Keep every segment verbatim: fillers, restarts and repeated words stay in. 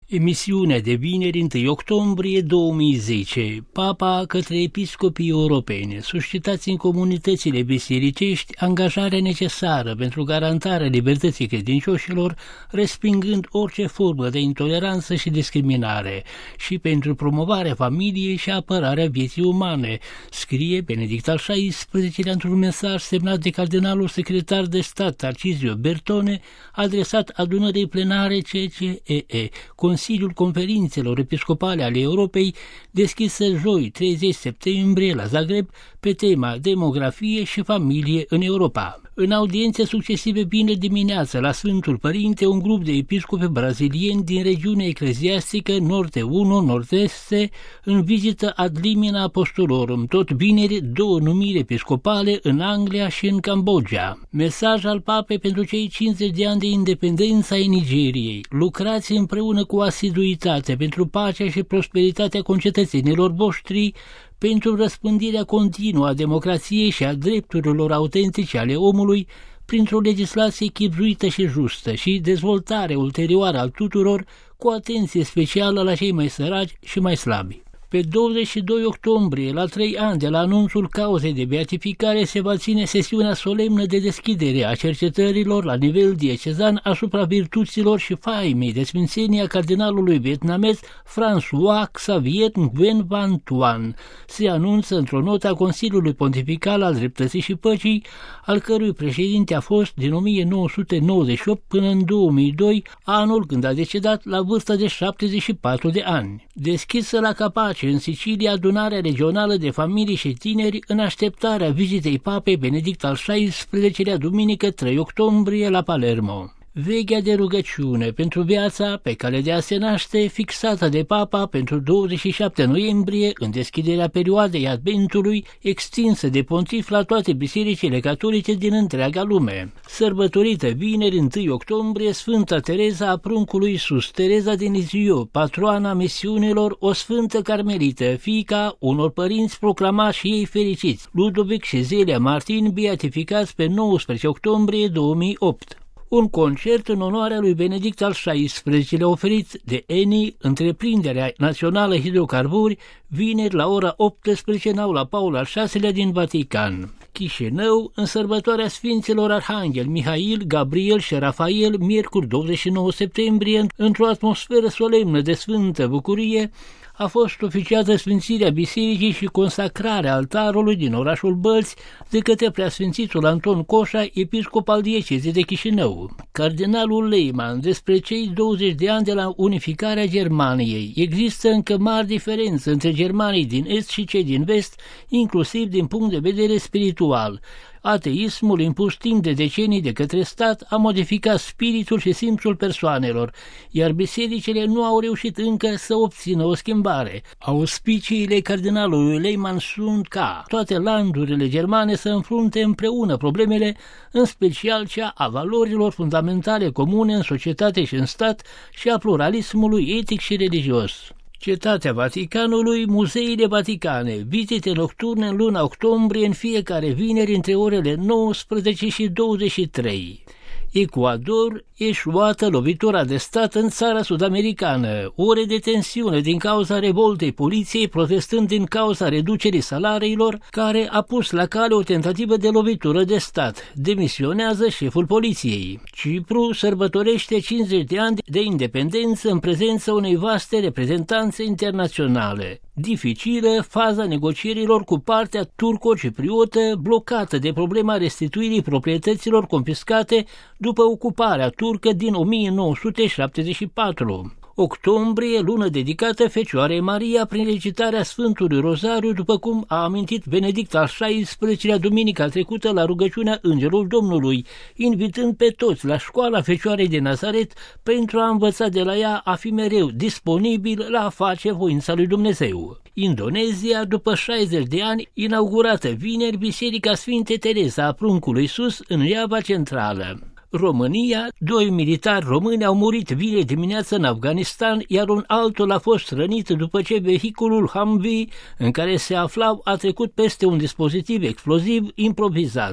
Emisiunea de vineri, întâi octombrie două mii zece. Papa către episcopii europeni. Suscitați în comunitățile bisericești angajarea necesară pentru garantarea libertății credincioșilor, respingând orice formă de intoleranță și discriminare, și pentru promovarea familiei și apărarea vieții umane, scrie Benedict al șaisprezecelea într-un mesaj semnat de cardinalul secretar de stat Tarcisio Bertone, adresat adunării plenare C C E E, Consiliul Conferințelor Episcopale ale Europei, deschisă joi treizeci septembrie la Zagreb pe tema demografie și familie în Europa. În audiențe succesive vineri dimineață la Sfântul Părinte, un grup de episcopi brazilieni din regiunea ecleziastică Norte unu Nord-Est în vizită ad limina apostolorum, tot vineri două numiri episcopale în Anglia și în Cambodgia. Mesaj al papei pentru cei cincizeci de ani de independență ai Nigeriei. Lucrați împreună cu asiduitate pentru pacea și prosperitatea concetățenilor voștri, pentru răspândirea continuă a democrației și a drepturilor autentice ale omului, printr-o legislație chibzuită și justă și dezvoltare ulterioară al tuturor, cu atenție specială la cei mai săraci și mai slabi. Pe douăzeci și doi octombrie, la trei ani de la anunțul cauzei de beatificare, se va ține sesiunea solemnă de deschidere a cercetărilor la nivel diecezan asupra virtuților și faimei de sfințenie a cardinalului vietnamez François Xavier Nguyen Van Thuan. Se anunță într-o notă a Consiliului Pontifical al Dreptății și Păcii, al cărui președinte a fost din o mie nouă sute nouăzeci și opt până în două mii doi, anul când a decedat la vârsta de șaptezeci și patru de ani. Deschisă la Capaci în Sicilia adunarea regională de familii și tineri în așteptarea vizitei papei Benedict al șaisprezecelea duminică trei octombrie la Palermo. Veghea de rugăciune pentru viața pe cale de a se naște, fixată de papa pentru douăzeci și șapte noiembrie, în deschiderea perioadei Adventului, extinsă de pontif la toate bisericile catolice din întreaga lume. Sărbătorită vineri întâi octombrie, Sfânta Tereza a pruncului Iisus, Tereza din Lisieux, patroana misiunilor, o sfântă carmelită, fiica unor părinți proclamați și ei fericiți, Ludovic și Zelia Martin, beatificați pe nouăsprezece octombrie două mii opt. Un concert în onoarea lui Benedict al șaisprezecelea oferit de ENI, Întreprinderea Națională Hidrocarburi, vineri la ora optsprezece în aula Paul al șaselea din Vatican. Chișinău, în sărbătoarea Sfinților Arhanghel Mihail, Gabriel și Rafael, miercuri douăzeci și nouă septembrie, într-o atmosferă solemnă de sfântă bucurie, a fost oficiată sfințirea bisericii și consacrarea altarului din orașul Bălți de către preasfințitul Anton Coșa, episcop al diecezei de Chișinău. Cardinalul Lehmann, despre cei douăzeci de ani de la unificarea Germaniei: există încă mari diferențe între germanii din est și cei din vest, inclusiv din punct de vedere spiritual. Ateismul, impus timp de decenii de către stat, a modificat spiritul și simțul persoanelor, iar bisericile nu au reușit încă să obțină o schimbare. Auspiciile cardinalului Lehmann sunt ca toate landurile germane să înfrunte împreună problemele, în special cea a valorilor fundamentale comune în societate și în stat și a pluralismului etic și religios. Cetatea Vaticanului, muzeile vaticane, vizite nocturne în luna octombrie în fiecare vineri între orele nouăsprezece și douăzeci și trei. Ecuador, eșuată lovitura de stat în țara sud-americană, ore de tensiune din cauza revoltei poliției protestând din cauza reducerii salariilor, care a pus la cale o tentativă de lovitură de stat. Demisionează șeful poliției. Cipru sărbătorește cincizeci de ani de independență în prezența unei vaste reprezentanțe internaționale. Dificilă faza negocierilor cu partea turco-cipriotă, blocată de problema restituirii proprietăților confiscate după ocuparea turcă din o mie nouă sute șaptezeci și patru. Octombrie, lună dedicată Fecioarei Maria prin recitarea Sfântului Rozariu, după cum a amintit Benedict al șaisprezecelea duminica trecută la rugăciunea Îngerul Domnului, invitând pe toți la școala Fecioarei de Nazaret pentru a învăța de la ea a fi mereu disponibil la a face voința lui Dumnezeu. Indonezia, după șaizeci de ani, inaugurată vineri Biserica Sfinte Tereza a pruncului Iisus în Java Centrală. România, doi militari români au murit vineri dimineață în Afganistan, iar un altul a fost rănit după ce vehiculul Humvee în care se aflau a trecut peste un dispozitiv exploziv improvizat.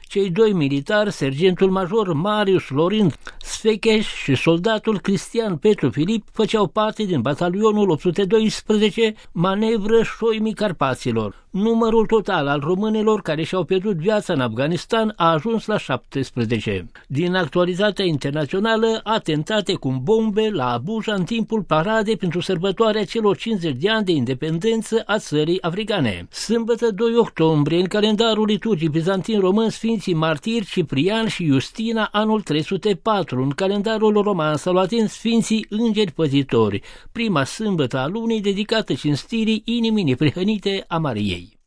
Cei doi militari, sergentul major Marius Lorin Sfecheș și soldatul Cristian Petru Filip, făceau parte din batalionul opt sute doisprezece, manevră Șoimii Carpaților. Numărul total al românilor care și-au pierdut viața în Afganistan a ajuns la șaptesprezece. Din actualitatea internațională, atentate cu bombe la Abuja în timpul paradei pentru sărbătoarea celor cincizeci de ani de independență a țării africane. Sâmbătă doi octombrie, în calendarul liturgic bizantin român, Sfinții Martiri Ciprian și Justina, anul trei sute patru, în calendarul roman sau latin, Sfinții Îngeri Păzitori, prima sâmbătă a lunii dedicată cinstirii inimii neprihănite a Mariei.